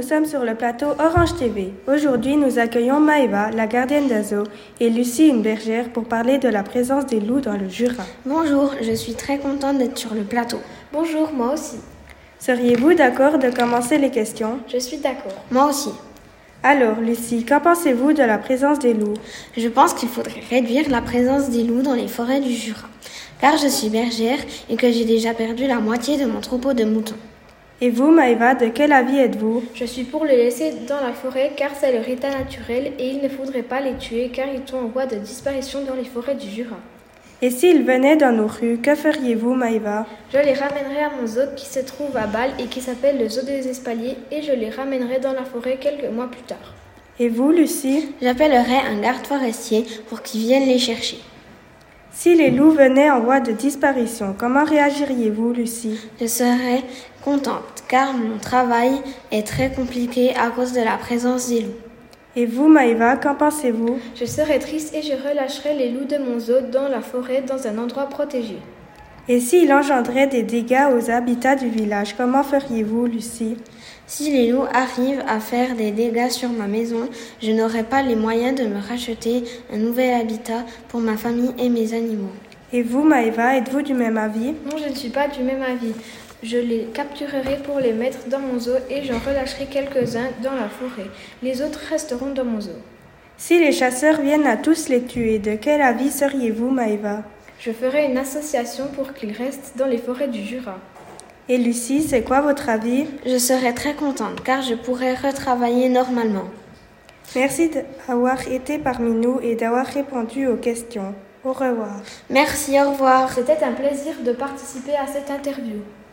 sommes sur le plateau Orange TV. Aujourd'hui, nous accueillons Maëva, la gardienne d'Azo, et Lucie, une bergère, pour parler de la présence des loups dans le Jura. Bonjour, je suis très contente d'être sur le plateau. Bonjour, moi aussi. Seriez-vous d'accord de commencer les questions? Je suis d'accord. Moi aussi. Alors, Lucie, qu'en pensez-vous de la présence des loups? Je pense qu'il faudrait réduire la présence des loups dans les forêts du Jura, car je suis bergère et que j'ai déjà perdu la moitié de mon troupeau de moutons. Et vous, Maëva, de quel avis êtes-vous? Je suis pour les laisser dans la forêt car c'est leur état naturel et il ne faudrait pas les tuer car ils sont en voie de disparition dans les forêts du Jura. Et s'ils venaient dans nos rues, que feriez-vous, Maëva? Je les ramènerai à mon zoo qui se trouve à Bâle et qui s'appelle le zoo des Espaliers et je les ramènerai dans la forêt quelques mois plus tard. Et vous, Lucie? J'appellerai un garde forestier pour qu'il vienne les chercher. Si les loups venaient en voie de disparition, comment réagiriez-vous, Lucie? Je serais contente car mon travail est très compliqué à cause de la présence des loups. Et vous, Maëva, qu'en pensez-vous? Je serai triste et je relâcherai les loups de mon zoo dans la forêt dans un endroit protégé. Et s'il engendrait des dégâts aux habitats du village, comment feriez-vous, Lucie? Si les loups arrivent à faire des dégâts sur ma maison, je n'aurai pas les moyens de me racheter un nouvel habitat pour ma famille et mes animaux. Et vous, Maëva, êtes-vous du même avis? Non, je ne suis pas du même avis. Je les capturerai pour les mettre dans mon zoo et j'en relâcherai quelques-uns dans la forêt. Les autres resteront dans mon zoo. Si les chasseurs viennent à tous les tuer, de quel avis seriez-vous, Maëva? Je ferai une association pour qu'ils restent dans les forêts du Jura. Et Lucie, c'est quoi votre avis? Je serai très contente car je pourrai retravailler normalement. Merci d'avoir été parmi nous et d'avoir répondu aux questions. Au revoir. Merci, au revoir. C'était un plaisir de participer à cette interview.